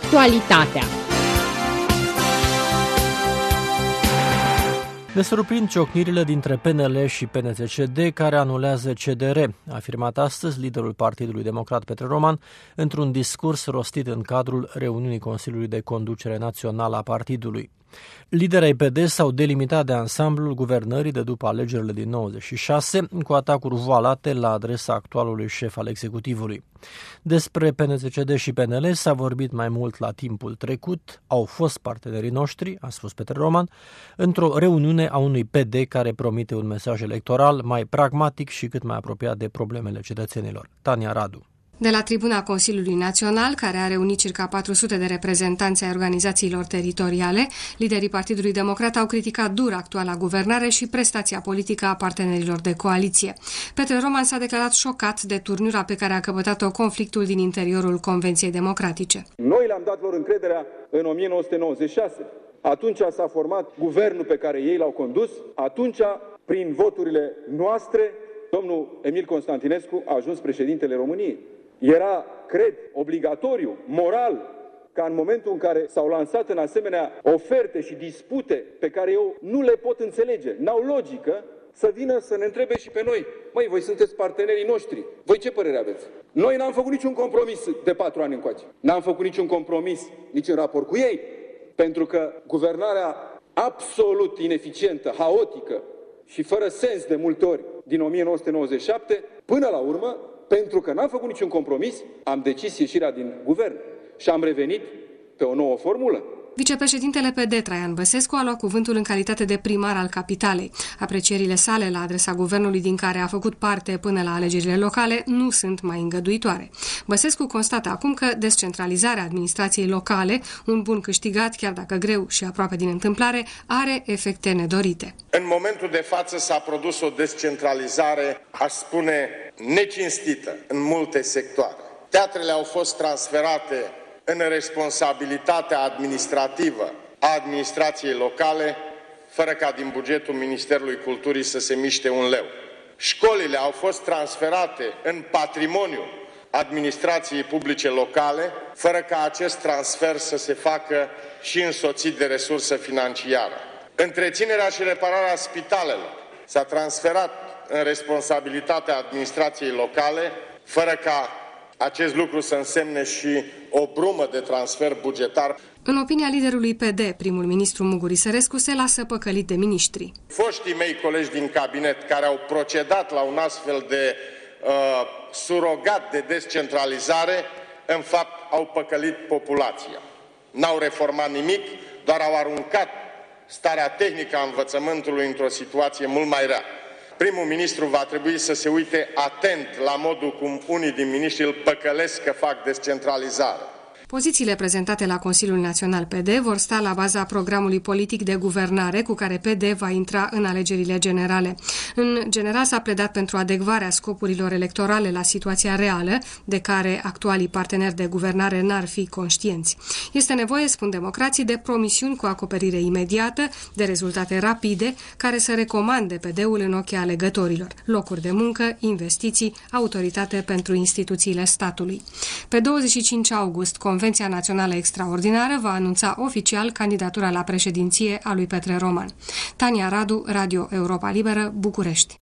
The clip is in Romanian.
Actualitatea. Ne surprind ciocnirile dintre PNL și PNCCD care anulează CDR, a afirmat astăzi liderul Partidului Democrat Petre Roman într-un discurs rostit în cadrul reuniunii Consiliului de Conducere Națională a partidului. Liderii PD s-au delimitat de ansamblul guvernării de după alegerile din 96 cu atacuri voalate la adresa actualului șef al executivului. Despre PNCCD și PNL s-a vorbit mai mult la timpul trecut, au fost partenerii noștri, a spus Petre Roman, într-o reuniune a unui PD care promite un mesaj electoral mai pragmatic și cât mai apropiat de problemele cetățenilor. Tania Radu. De la tribuna Consiliului Național, care a reunit circa 400 de reprezentanți ai organizațiilor teritoriale, liderii Partidului Democrat au criticat dur actuala guvernare și prestația politică a partenerilor de coaliție. Petre Roman s-a declarat șocat de turnura pe care a căpătat-o conflictul din interiorul Convenției Democratice. Noi le-am dat lor încrederea în 1996. Atunci s-a format guvernul pe care ei l-au condus. Atunci, prin voturile noastre, domnul Emil Constantinescu a ajuns președintele României. Era, cred, obligatoriu, moral, ca în momentul în care s-au lansat în asemenea oferte și dispute pe care eu nu le pot înțelege, n-au logică, să vină să ne întrebe și pe noi. Măi, voi sunteți partenerii noștri. Voi ce părere aveți? Noi n-am făcut niciun compromis de 4 ani încoace. N-am făcut niciun compromis nici în raport cu ei, pentru că guvernarea absolut ineficientă, haotică și fără sens de multe ori din 1997, până la urmă, pentru că n-am făcut niciun compromis, am decis ieșirea din guvern și am revenit pe o nouă formulă. Vicepreședintele PD, Traian Băsescu, a luat cuvântul în calitate de primar al capitalei. Aprecierile sale la adresa guvernului din care a făcut parte până la alegerile locale nu sunt mai îngăduitoare. Băsescu constată acum că descentralizarea administrației locale, un bun câștigat, chiar dacă greu și aproape din întâmplare, are efecte nedorite. În momentul de față s-a produs o descentralizare, aș spune, necinstită în multe sectoare. Teatrele au fost transferate în responsabilitatea administrativă a administrației locale, fără ca din bugetul Ministerului Culturii să se miște un leu. Școlile au fost transferate în patrimoniul administrației publice locale, fără ca acest transfer să se facă și însoțit de resursă financiară. Întreținerea și repararea spitalelor s-a transferat în responsabilitatea administrației locale, fără ca acest lucru să însemne și o brumă de transfer bugetar. În opinia liderului PD, primul ministru Muguri Sărescu se lasă păcălit de miniștri. Foștii mei colegi din cabinet care au procedat la un astfel de surogat de descentralizare, în fapt au păcălit populația. N-au reformat nimic, doar au aruncat starea tehnică a învățământului într-o situație mult mai rea. Primul ministru va trebui să se uite atent la modul cum unii din miniștri îl păcălesc că fac descentralizare. Pozițiile prezentate la Consiliul Național PD vor sta la baza programului politic de guvernare cu care PD va intra în alegerile generale. În general s-a pledat pentru adecvarea scopurilor electorale la situația reală, de care actualii parteneri de guvernare n-ar fi conștienți. Este nevoie, spun democrații, de promisiuni cu acoperire imediată, de rezultate rapide, care să recomande PD-ul în ochii alegătorilor, locuri de muncă, investiții, autoritate pentru instituțiile statului. Pe 25 august, Convenția Națională Extraordinară va anunța oficial candidatura la președinție a lui Petre Roman. Tania Radu, Radio Europa Liberă, București.